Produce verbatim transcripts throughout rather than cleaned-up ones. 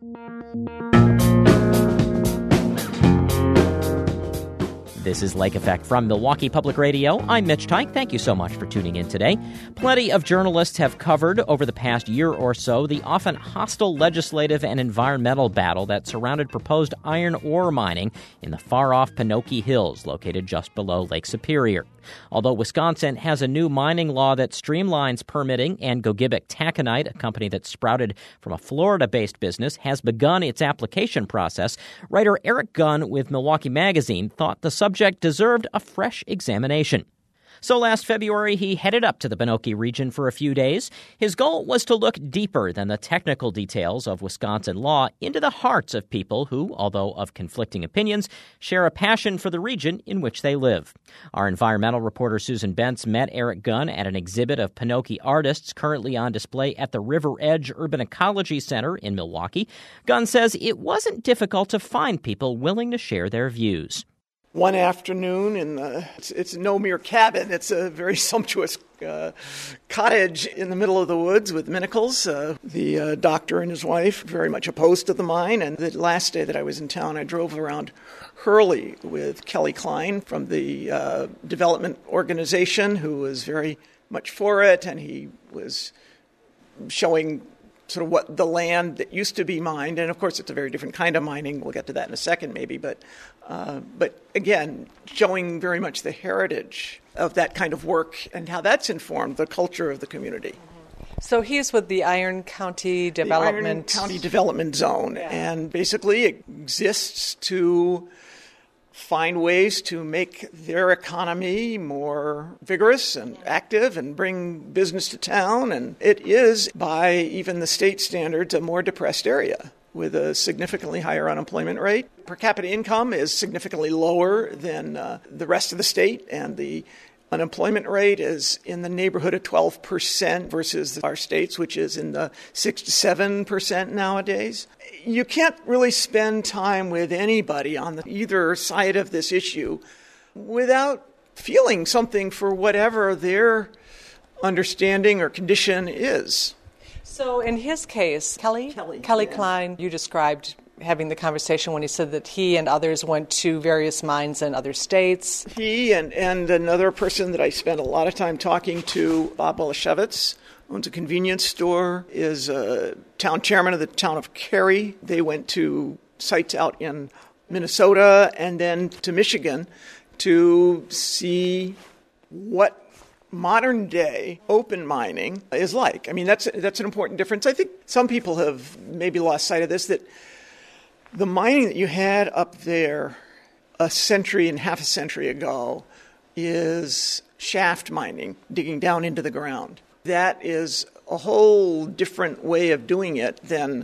This is Lake Effect from Milwaukee Public Radio. I'm Mitch Teich. Thank you so much for tuning in today. Plenty of journalists have covered over the past year or so the often hostile legislative and environmental battle that surrounded proposed iron ore mining in the far-off Pinocchi Hills, located just below Lake Superior. Although Wisconsin has a new mining law that streamlines permitting, and Gogebic Taconite, a company that sprouted from a Florida-based business, has begun its application process, writer Eric Gunn with Milwaukee Magazine thought the subject deserved a fresh examination. So last February, he headed up to the Pinocchi region for a few days. His goal was to look deeper than the technical details of Wisconsin law into the hearts of people who, although of conflicting opinions, share a passion for the region in which they live. Our environmental reporter Susan Bentz met Eric Gunn at an exhibit of Pinocchi artists currently on display at the River Edge Urban Ecology Center in Milwaukee. Gunn says it wasn't difficult to find people willing to share their views. One afternoon, in the, it's, it's no mere cabin. It's a very sumptuous uh, cottage in the middle of the woods with minnacles. Uh, the uh, doctor and his wife very much opposed to the mine. And the last day that I was in town, I drove around Hurley with Kelly Klein from the uh, development organization, who was very much for it, and he was showing sort of what the land that used to be mined, and of course it's a very different kind of mining. We'll get to that in a second maybe, but uh, but again, showing very much the heritage of that kind of work and how that's informed the culture of the community. So he's with the Iron County Development... The Iron County Development Zone, yeah. And basically it exists to find ways to make their economy more vigorous and active and bring business to town. And it is, by even the state standards, a more depressed area with a significantly higher unemployment rate. Per capita income is significantly lower than uh, the rest of the state, and the unemployment rate is in the neighborhood of twelve percent versus our states, which is in the six to seven percent nowadays. You can't really spend time with anybody on the, either side of this issue without feeling something for whatever their understanding or condition is. So in his case, Kelly, Kelly, Kelly yeah. Klein, you described having the conversation when he said that he and others went to various mines in other states. He and, and another person that I spent a lot of time talking to, Bob Bolashevitz, owns a convenience store, is a town chairman of the town of Cary. They went to sites out in Minnesota and then to Michigan to see what modern day open mining is like. I mean, that's that's an important difference. I think some people have maybe lost sight of this, that the mining that you had up there a century and half a century ago is shaft mining, digging down into the ground. That is a whole different way of doing it than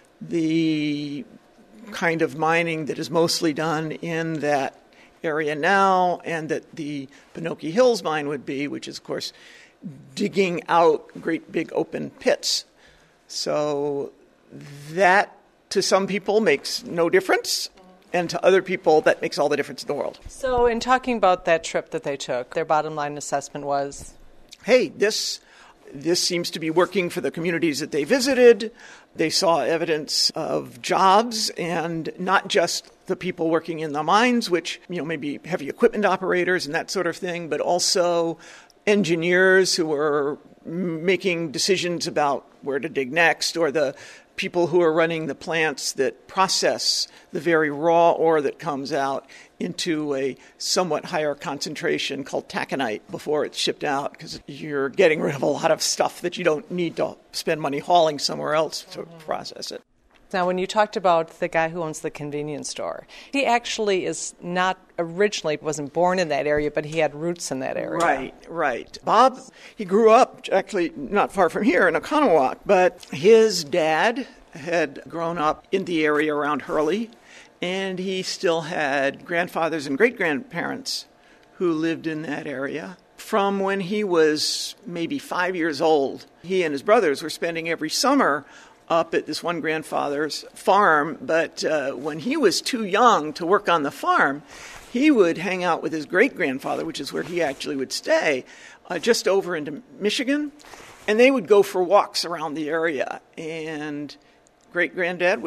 the kind of mining that is mostly done in that area now, and that the Pinocchi Hills mine would be, which is, of course, digging out great big open pits. So that, to some people, makes no difference, and to other people, that makes all the difference in the world. So in talking about that trip that they took, their bottom line assessment was, hey, this this seems to be working for the communities that they visited. They saw evidence of jobs, and not just the people working in the mines, which, you know, maybe heavy equipment operators and that sort of thing, but also engineers who were making decisions about where to dig next, or the people who are running the plants that process the very raw ore that comes out into a somewhat higher concentration called taconite before it's shipped out, because you're getting rid of a lot of stuff that you don't need to spend money hauling somewhere else to process it. Now, when you talked about the guy who owns the convenience store, he actually is not originally, wasn't born in that area, but he had roots in that area. Right, right. Bob, he grew up actually not far from here in Oconomowoc, but his dad had grown up in the area around Hurley, and he still had grandfathers and great-grandparents who lived in that area. From when he was maybe five years old, he and his brothers were spending every summer up at this one grandfather's farm, but uh, when he was too young to work on the farm, he would hang out with his great-grandfather, which is where he actually would stay, uh, just over into Michigan, and they would go for walks around the area, and great-granddad would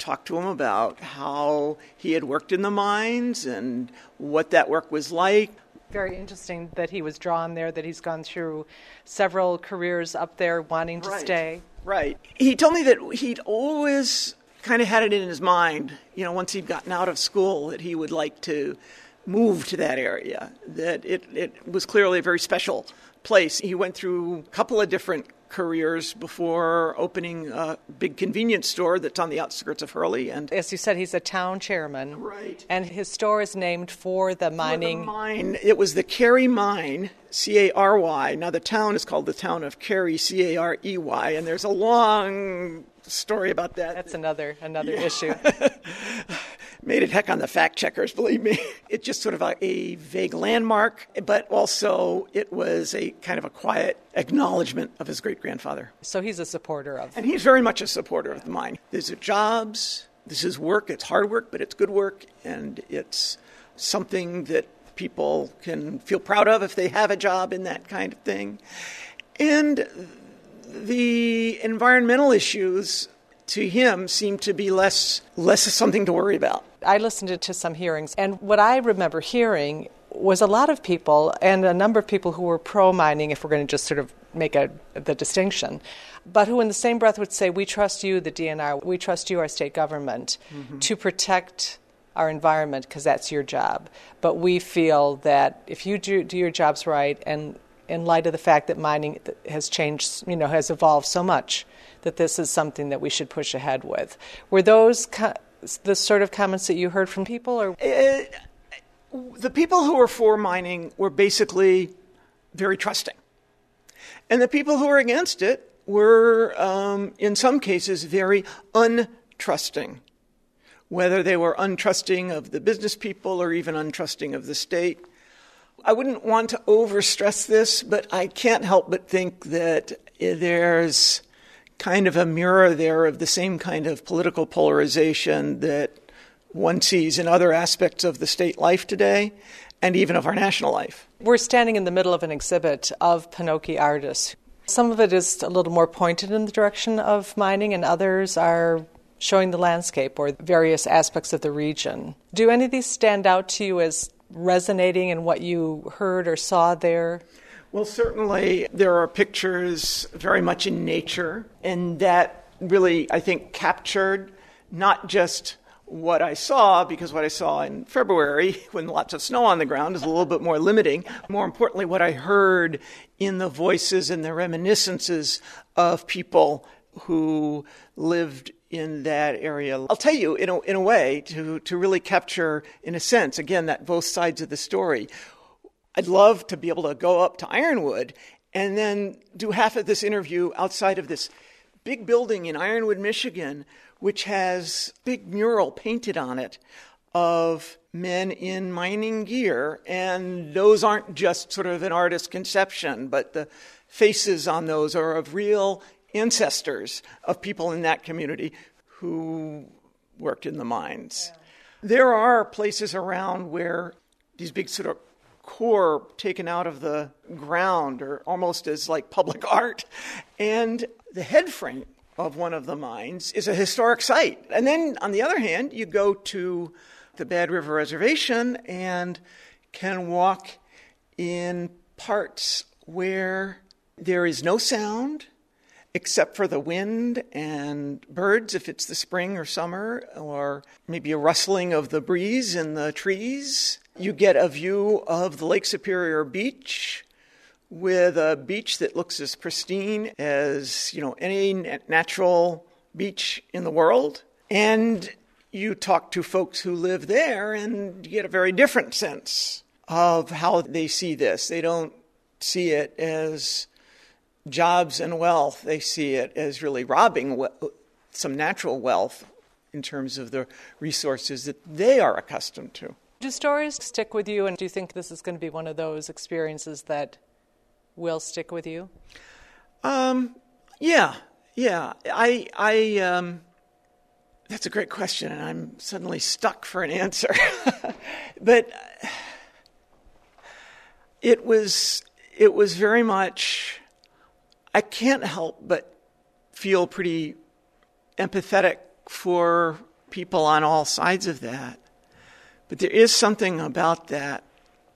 talked to him about how he had worked in the mines and what that work was like. Very interesting that he was drawn there, that he's gone through several careers up there wanting to Right. stay. Right. He told me that he'd always kind of had it in his mind, you know, once he'd gotten out of school, that he would like to move to that area, that it, it was clearly a very special place. He went through a couple of different careers before opening a big convenience store that's on the outskirts of Hurley. And As you said, he's a town chairman. Right. And his store is named for the mining. For the mine, it was the Cary Mine, C A R Y. Now the town is called the town of Cary, C A R E Y, and there's a long story about that. That's another another issue. Made it heck on the fact checkers, believe me. It's just sort of a, a vague landmark, but also it was a kind of a quiet acknowledgement of his great-grandfather. So he's a supporter of. And he's very much a supporter of the mine. These are jobs, this is work, it's hard work, but it's good work, and it's something that people can feel proud of if they have a job in that kind of thing. And the environmental issues to him seem to be less less something to worry about. I listened to some hearings, and what I remember hearing was a lot of people, and a number of people who were pro-mining, if we're going to just sort of make a, the distinction, but who in the same breath would say, we trust you, the D N R, we trust you, our state government, mm-hmm. to protect our environment because that's your job. But we feel that if you do, do your jobs right, and in light of the fact that mining has changed, you know, has evolved so much, that this is something that we should push ahead with. Were those co- the sort of comments that you heard from people? Or uh, the people who were for mining were basically very trusting. And the people who were against it were, um, in some cases, very untrusting, whether they were untrusting of the business people or even untrusting of the state. I wouldn't want to overstress this, but I can't help but think that there's kind of a mirror there of the same kind of political polarization that one sees in other aspects of the state life today and even of our national life. We're standing in the middle of an exhibit of Pinocchi artists. Some of it is a little more pointed in the direction of mining, and others are showing the landscape or various aspects of the region. Do any of these stand out to you as resonating in what you heard or saw there? Well, certainly there are pictures very much in nature, and that really, I think, captured not just what I saw, because what I saw in February, when lots of snow on the ground, is a little bit more limiting. More importantly, what I heard in the voices and the reminiscences of people who lived in that area. I'll tell you, in a, in a way, to, to really capture, in a sense, again, that both sides of the story. I'd love to be able to go up to Ironwood and then do half of this interview outside of this big building in Ironwood, Michigan, which has a big mural painted on it of men in mining gear. And those aren't just sort of an artist's conception, but the faces on those are of real ancestors of people in that community who worked in the mines. Yeah. There are places around where these big sort of core taken out of the ground are almost as like public art. And the head frame of one of the mines is a historic site. And then on the other hand, you go to the Bad River Reservation and can walk in parts where there is no sound except for the wind and birds, if it's the spring or summer, or maybe a rustling of the breeze in the trees. You get a view of the Lake Superior Beach with a beach that looks as pristine as, you know, any natural beach in the world. And you talk to folks who live there and you get a very different sense of how they see this. They don't see it as jobs and wealth. They see it as really robbing we- some natural wealth in terms of the resources that they are accustomed to. Do stories stick with you, and do you think this is going to be one of those experiences that will stick with you? Um, yeah, yeah. I, I, um, that's a great question, and I'm suddenly stuck for an answer. But it was, it was very much, I can't help but feel pretty empathetic for people on all sides of that. But there is something about that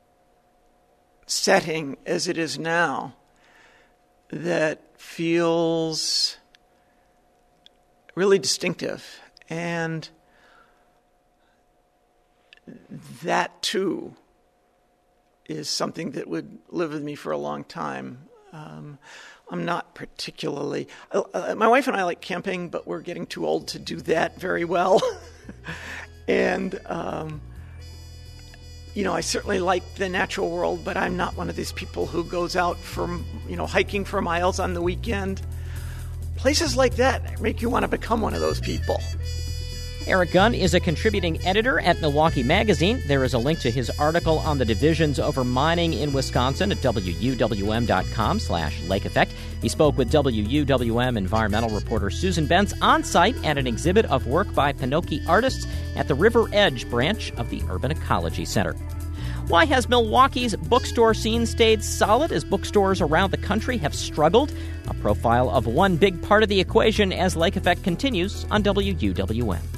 setting as it is now that feels really distinctive. And that, too, is something that would live with me for a long time. Um, I'm not particularly... Uh, my wife and I like camping, but we're getting too old to do that very well. and, um, you know, I certainly like the natural world, but I'm not one of these people who goes out for, you know, hiking for miles on the weekend. Places like that make you want to become one of those people. Eric Gunn is a contributing editor at Milwaukee Magazine. There is a link to his article on the divisions over mining in Wisconsin at W U W M dot com slash lake effect. He spoke with W U W M environmental reporter Susan Benz on site at an exhibit of work by Pinocchi artists at the River Edge branch of the Urban Ecology Center. Why has Milwaukee's bookstore scene stayed solid as bookstores around the country have struggled? A profile of one big part of the equation as Lake Effect continues on W U W M.